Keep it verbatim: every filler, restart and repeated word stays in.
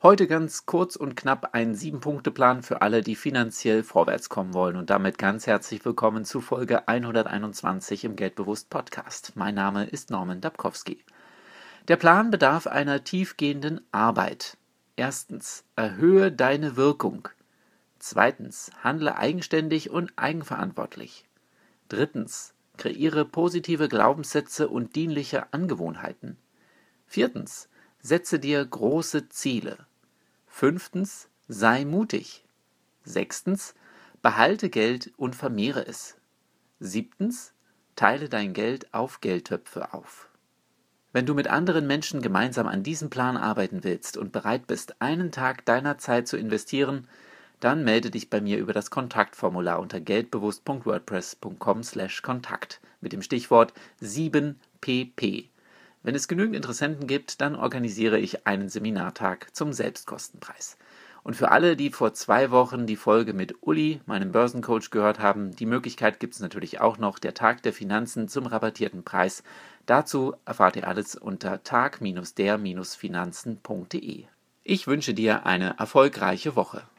Heute ganz kurz und knapp ein Sieben-Punkte-Plan für alle, die finanziell vorwärts kommen wollen. Und damit ganz herzlich willkommen zu Folge hunderteinundzwanzig im Geldbewusst-Podcast. Mein Name ist Norman Dabkowski. Der Plan bedarf einer tiefgehenden Arbeit. Erstens, erhöhe deine Wirkung. Zweitens, handle eigenständig und eigenverantwortlich. Drittens, kreiere positive Glaubenssätze und dienliche Angewohnheiten. Viertens, setze dir große Ziele. Fünftens, sei mutig. Sechstens, behalte Geld und vermehre es. Siebtens, teile dein Geld auf Geldtöpfe auf. Wenn du mit anderen Menschen gemeinsam an diesem Plan arbeiten willst und bereit bist, einen Tag deiner Zeit zu investieren, dann melde dich bei mir über das Kontaktformular unter geldbewusst punkt wordpress punkt com slash Kontakt mit dem Stichwort sieben P P. Wenn es genügend Interessenten gibt, dann organisiere ich einen Seminartag zum Selbstkostenpreis. Und für alle, die vor zwei Wochen die Folge mit Uli, meinem Börsencoach, gehört haben, die Möglichkeit gibt es natürlich auch noch, der Tag der Finanzen zum rabattierten Preis. Dazu erfahrt ihr alles unter tag der Finanzen punkt de. Ich wünsche dir eine erfolgreiche Woche.